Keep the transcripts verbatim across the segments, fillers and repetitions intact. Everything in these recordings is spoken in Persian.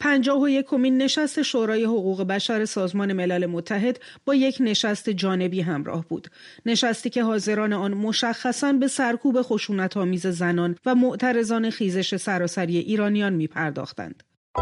پنجاه و یکمین نشست شورای حقوق بشر سازمان ملل متحد با یک نشست جانبی همراه بود. نشستی که حاضران آن مشخصاً به سرکوب خشونت‌آمیز زنان و معترضان خیزش سراسری ایرانیان می‌پرداختند.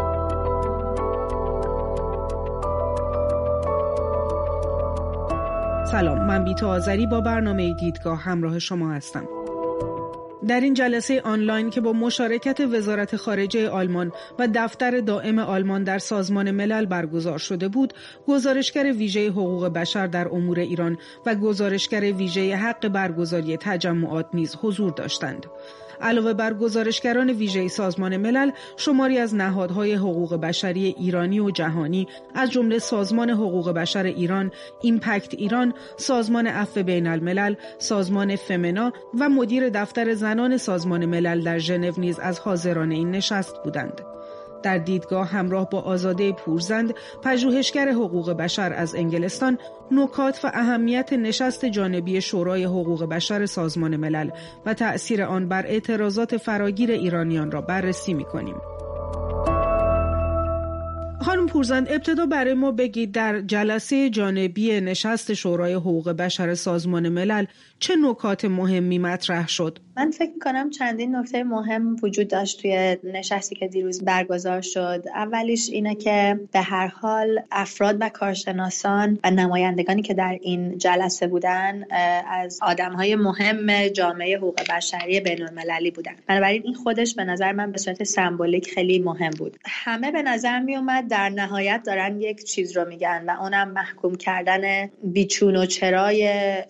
سلام، من بیتا آذری با برنامه دیدگاه همراه شما هستم. در این جلسه آنلاین که با مشارکت وزارت خارجه آلمان و دفتر دائم آلمان در سازمان ملل برگزار شده بود، گزارشگر ویژه حقوق بشر در امور ایران و گزارشگر ویژه حق برگزاری تجمعات نیز حضور داشتند. علاوه بر گزارشگران ویژه سازمان ملل، شماری از نهادهای حقوق بشری ایرانی و جهانی از جمله سازمان حقوق بشر ایران، ایمپکت ایران، سازمان عفو بین الملل، سازمان فمنا و مدیر دفتر زنان سازمان ملل در ژنو نیز از حاضران این نشست بودند. در دیدگاه همراه با آزاده پورزند، پژوهشگر حقوق بشر از انگلستان، نکات و اهمیت نشست جانبی شورای حقوق بشر سازمان ملل و تأثیر آن بر اعتراضات فراگیر ایرانیان را بررسی می‌کنیم. خانم پورزند، ابتدا برای ما بگید در جلسه جانبی نشست شورای حقوق بشر سازمان ملل چه نکات مهمی مطرح شد؟ من فکر می‌کنم چندین نکته مهم وجود داشت توی نشستی که دیروز برگزار شد. اولیش اینه که به هر حال افراد و کارشناسان و نمایندگانی که در این جلسه بودن از آدم‌های مهم جامعه حقوق بشری بین‌المللی بودن. بنابراین این خودش به نظر من به صورت سمبولیک خیلی مهم بود. همه به نظر میومد در نهایت دارن یک چیز رو میگن و اونم محکوم کردن بیچون و چرای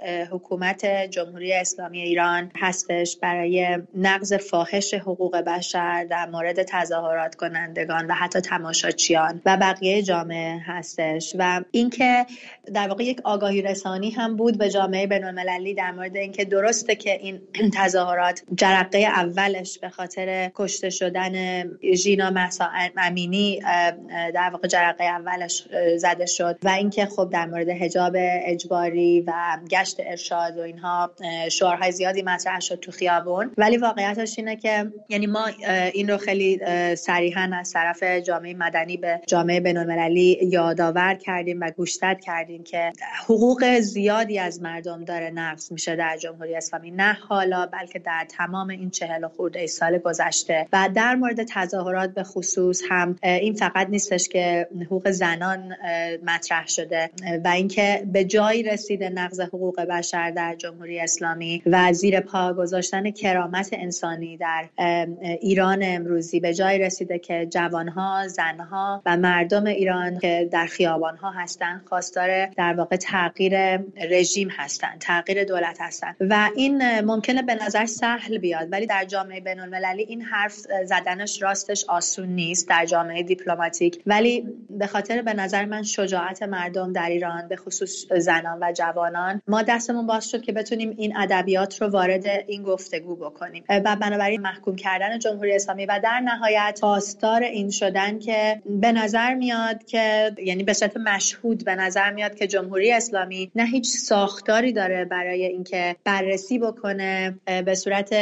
حکومت جمهوری اسلامی ایران هستش برای نقض فاحش حقوق بشر در مورد تظاهرات کنندگان و حتی تماشاچیان و بقیه جامعه هستش و اینکه در واقع یک آگاهی رسانی هم بود به جامعه بین‌المللی در مورد اینکه درسته که این تظاهرات جرقه اولش به خاطر کشته شدن ژینا مهسا امینی در واقع جرقه اولش زده شد و اینکه خب در مورد حجاب اجباری و گشت ارشاد و اینها شعارهای زیادی مطرح شد تو خیابون، ولی واقعیتش اینه که یعنی ما این رو خیلی صریحاً از طرف جامعه مدنی به جامعه بین‌المللی یادآور کردیم و گوشزد کردیم که حقوق زیادی از مردم داره نقض میشه در جمهوری اسلامی، نه حالا بلکه در تمام این چهل خورده سال گذشته. و در مورد تظاهرات به خصوص هم این فقط نیستش که حقوق زنان مطرح شده و اینکه به جایی رسیده نقض حقوق بشر در جمهوری اسلامی و زیر پا گذاشتن کرامت انسانی در ایران امروزی به جایی رسیده که جوانها، زنها و مردم ایران که در خیابانها هستن خواستار در واقع تغییر رژیم هستن، تغییر دولت هستن و این ممکنه به نظر سهل بیاد، ولی در جامعه بین‌المللی این حرف زدنش راستش آسون نیست در جامعه دیپلماتیک، ولی به خاطر به نظر من شجاعت مردم در ایران به خصوص زنان و جوانان ما دستمون باز شد که بتونیم این ادبیات رو وارد این گفتگو بکنیم و بنابراین محکوم کردن جمهوری اسلامی و در نهایت پاسدار این شدن که به نظر میاد که یعنی به صورت مشهود به نظر میاد که جمهوری اسلامی نه هیچ ساختاری داره برای اینکه بررسی بکنه به صورت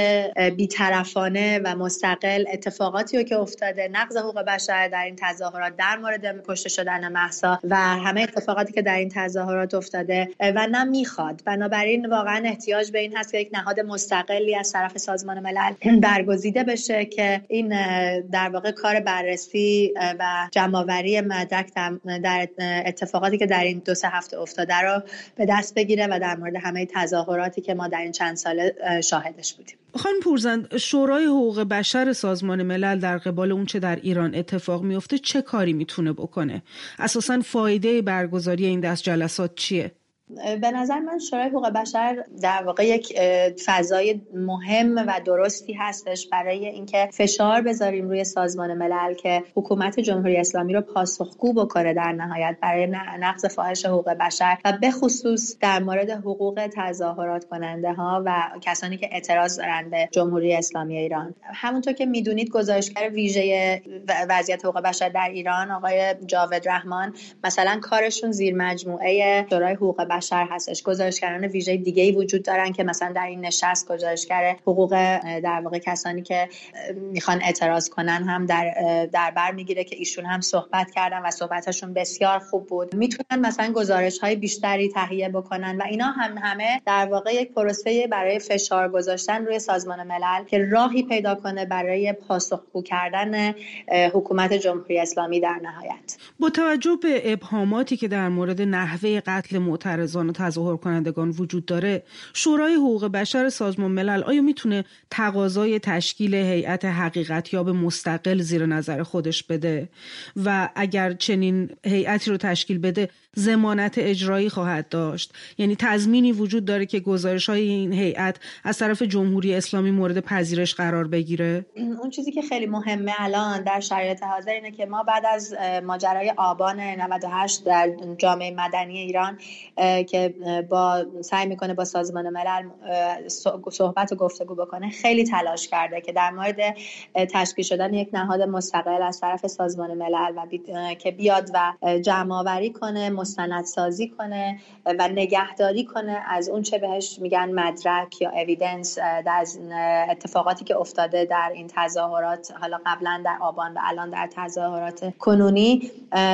بی‌طرفانه و مستقل اتفاقاتی رو که افتاده، نقض حقوق بشر در این تظاهرات، در مورد کشته شدن مهسا و همه اتفاقاتی که در این تظاهرات افتاده و نه میخواد. بنابراین واقعا احتیاج به این هست که یک نهاد مستقلی از طرف سازمان ملل برگزیده بشه که این در واقع کار بررسی و جمع‌آوری مدرک در اتفاقاتی که در این دو سه هفته افتاده رو به دست بگیره و در مورد همه تظاهراتی که ما در این چند سال شاهدش بودیم. خانم پورزند، شورای حقوق بشر سازمان ملل در قبال اون چه در ایران اتفاق میفته چه کاری میتونه بکنه؟ اساساً فایده برگزاری این دست جلسات چیه؟ به نظر من شورای حقوق بشر در واقع یک فضای مهم و درستی هستش برای اینکه فشار بذاریم روی سازمان ملل که حکومت جمهوری اسلامی رو پاسخگو بکنه در نهایت برای نقض فاحش حقوق بشر و به خصوص در مورد حقوق تظاهرات کننده ها و کسانی که اعتراض دارن به جمهوری اسلامی ایران. همونطور که میدونید گزارشگر ویژه وضعیت حقوق بشر در ایران آقای جاوید رحمان مثلا کارشون زیر مجموعه شورای حقوق بشر بشر هستش. گزارشگران ویژه دیگه‌ای وجود دارن که مثلا در این نشست گزارشگر حقوق در واقع کسانی که میخوان اعتراض کنن هم در در بر میگیره که ایشون هم صحبت کردن و صحبتاشون بسیار خوب بود. میتونن مثلا گزارش‌های بیشتری تهیه بکنن و اینا هم همه در واقع یک پروسه برای فشار گذاشتن روی سازمان ملل که راهی پیدا کنه برای پاسخگو کردن حکومت جمهوری اسلامی در نهایت. با توجه به ابهاماتی که در مورد نحوه قتل معترضان و تظاهر کنندگان وجود داره، شورای حقوق بشر سازمان ملل آیا میتونه تقاضای تشکیل هیئت حقیقتیاب مستقل زیر نظر خودش بده و اگر چنین هیئتی رو تشکیل بده ضمانت اجرایی خواهد داشت؟ یعنی تضمینی وجود داره که گزارش‌های این هیئت از طرف جمهوری اسلامی مورد پذیرش قرار بگیره؟ اون چیزی که خیلی مهمه الان در شرایط حاضر اینه که ما بعد از ماجرای آبان نود و هشت در جامعه مدنی ایران که با سعی میکنه با سازمان ملل صحبت و گفتگو بکنه، خیلی تلاش کرده که در مورد تشکیل شدن یک نهاد مستقل از طرف سازمان ملل و بی... که بیاد و جمع آوری کنه، مستندسازی کنه و نگهداری کنه از اون چه بهش میگن مدرک یا اویدنس در اتفاقاتی که افتاده در این تظاهرات، حالا قبلا در آبان و الان در تظاهرات کنونی،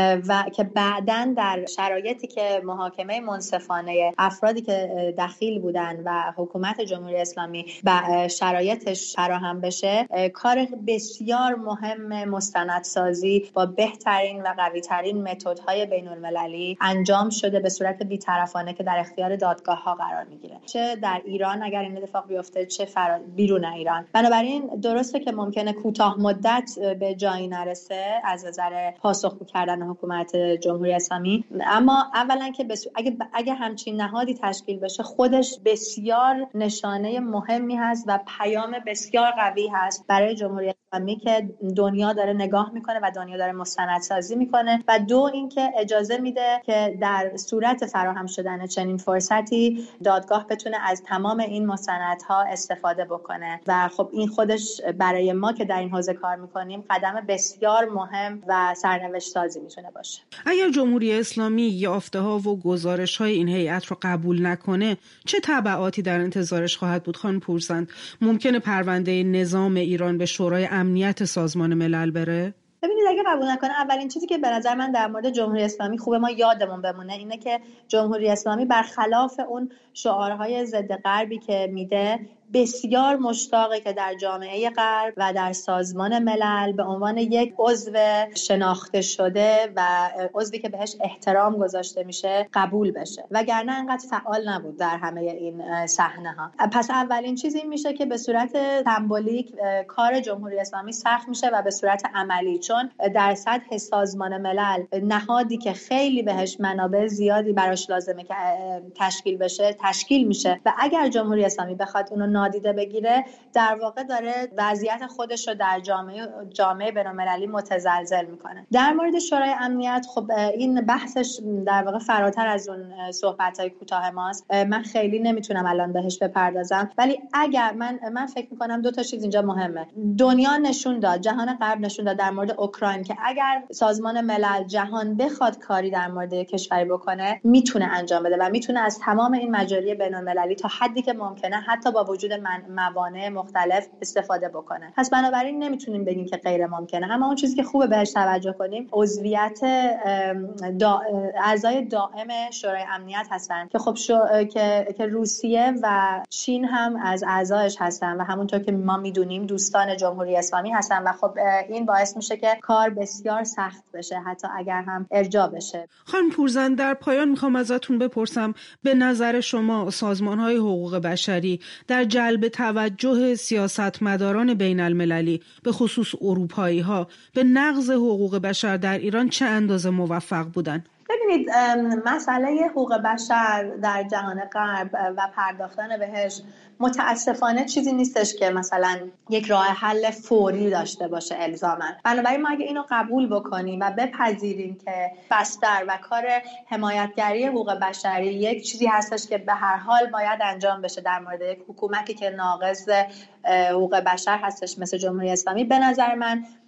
و که بعداً در شرایطی که محاکمه منصفانه افرادی که دخیل بودن و حکومت جمهوری اسلامی به شرایطش فراهم بشه، کار بسیار مهم مستندسازی با بهترین و قوی‌ترین متدهای بین‌المللی انجام شده به صورت بی‌طرفانه که در اختیار دادگاه ها قرار میگیره، چه در ایران اگر این اتفاق بیفته چه فرا... بیرون ایران. بنابراین درسته که ممکنه کوتاه مدت به جایی نرسه از نظر پاسخگو کردن حکومت جمهوری اسلامی، اما اولا که بس... اگه اگه همچین نهادی تشکیل بشه خودش بسیار نشانه مهمی هست و پیام بسیار قوی هست برای جمهوری اسلامی که دنیا داره نگاه میکنه و دنیا داره مستندسازی میکنه، و دو اینکه اجازه میده که در صورت فراهم شدن چنین فرصتی دادگاه بتونه از تمام این مستندها استفاده بکنه. و خب این خودش برای ما که در این حوزه کار میکنیم قدم بسیار مهم و سرنوشت سازی میتونه باشه. اگر جمهوری اسلامی یافته ها و گزارش های این هیئت رو قبول نکنه چه تبعاتی در انتظارش خواهد بود؟ خانم پورزند، ممکنه پرونده نظام ایران به شورای امنیت سازمان ملل بره؟ ببینید اگه قبول نکنه، اولین چیزی که به نظر من در مورد جمهوری اسلامی خوبه ما یادمون بمونه اینه که جمهوری اسلامی برخلاف اون شعارهای ضد غربی که میده بسیار مشتاقه که در جامعه غرب و در سازمان ملل به عنوان یک عضو شناخته شده و عضوی که بهش احترام گذاشته میشه قبول بشه، وگرنه انقدر فعال نبود در همه این صحنه ها. پس اولین چیز این میشه که به صورت سمبولیک کار جمهوری اسلامی سخت میشه و به صورت عملی، چون در سطح سازمان ملل نهادی که خیلی بهش منابع زیادی براش لازمه که تشکیل بشه تشکیل میشه و اگر جمهوری اسلامی بخواد اونو نادیده بگیره در واقع داره وضعیت خودش رو در جامعه جامعه بین‌المللی متزلزل میکنه. در مورد شورای امنیت خب این بحثش در واقع فراتر از اون صحبت‌های کوتاه ماست، من خیلی نمیتونم الان بهش بپردازم، ولی اگر من من فکر میکنم دو تا چیز اینجا مهمه. دنیا نشون داد، جهان غرب نشون داد در مورد اوکراین که اگر سازمان ملل جهان بخواد کاری در مورد کشوری بکنه میتونه انجام بده و میتونه از تمام این مجاری بین‌المللی تا حدی که ممکنه حتی با وجود من موانع مختلف استفاده بکنه. پس بنابراین نمیتونیم بگیم که غیر ممکنه، اما اون چیزی که خوبه بهش توجه کنیم عضویت دا... اعضای دائم شورای امنیت هستن که خب شو... که... که روسیه و چین هم از اعضایش هستن و همونطور که ما میدونیم دوستان جمهوری اسلامی هستن و خب این باعث میشه که کار بسیار سخت بشه حتی اگر هم ارجاع بشه. خانم پورزند، در پایان میخوام ازتون بپرسم به نظر شما سازمان‌های حقوق بشری در جلب توجه سیاستمداران بین المللی به خصوص اروپایی‌ها به نقض حقوق بشر در ایران چه اندازه موفق بودن؟ ببینید مسئله حقوق بشر در جهان غرب و پرداختن بهش متاسفانه چیزی نیستش که مثلا یک راه حل فوری داشته باشه الزاماً. بنابراین ما اگه اینو قبول بکنیم و بپذیریم که بستر و کار حمایتگری حقوق بشری یک چیزی هستش که به هر حال باید انجام بشه در مورد یک حکومتی که ناقض حقوق بشر هستش مثل جمهوری اسلامی، به نظر من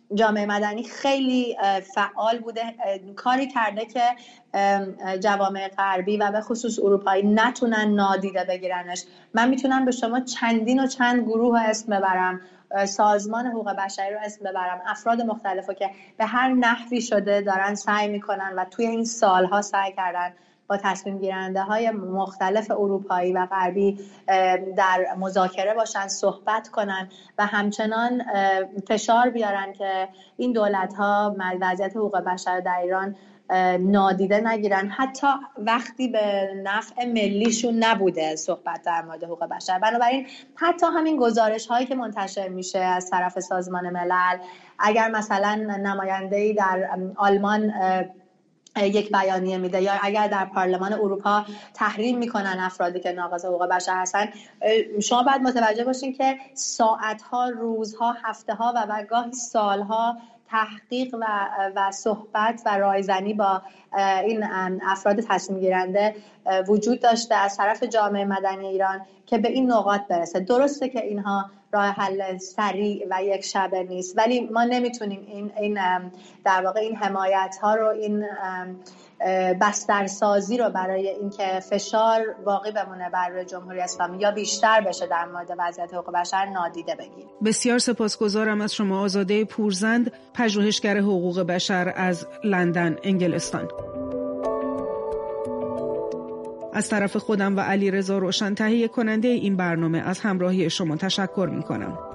جامعه مدنی خیلی فعال بوده، کاری کرده که جوامع غربی و به خصوص اروپایی نتونن نادیده بگیرنش. من میتونم به شما چندین و چند گروه اسم ببرم، سازمان حقوق بشری رو اسم ببرم، افراد مختلفو که به هر نحوی شده دارن سعی میکنن و توی این سالها سعی کردن با تصمیم گیرنده های مختلف اروپایی و غربی در مذاکره باشن، صحبت کنن و همچنان فشار بیارن که این دولت ها وضعیت حقوق بشر در ایران نادیده نگیرن، حتی وقتی به نفع ملیشون نبوده صحبت در مورد حقوق بشر. بنابراین حتی همین گزارش هایی که منتشر میشه از طرف سازمان ملل، اگر مثلا نماینده‌ای در آلمان یک بیانیه میده یا اگر در پارلمان اروپا تحریم میکنن افرادی که ناقض حقوق بشر هستن، شما باید متوجه باشین که ساعتها، روزها، هفتهها و گاهی سالها تحقیق و و صحبت و رایزنی با این افراد تصمیم گیرنده وجود داشته از طرف جامعه مدنی ایران که به این نقاط برسه. درسته که اینها راه حل سریع و یک شبه نیست، ولی ما نمیتونیم این این در واقع این حمایت ها رو، این بسترسازی رو برای اینکه فشار باقی بمونه بر جمهوری اسلامی یا بیشتر بشه در مورد وضعیت حقوق بشر نادیده بگیریم. بسیار سپاسگزارم از شما آزاده پورزند، پژوهشگر حقوق بشر از لندن، انگلستان. از طرف خودم و علیرضا روشن تهیه کننده این برنامه از همراهی شما تشکر می‌کنم.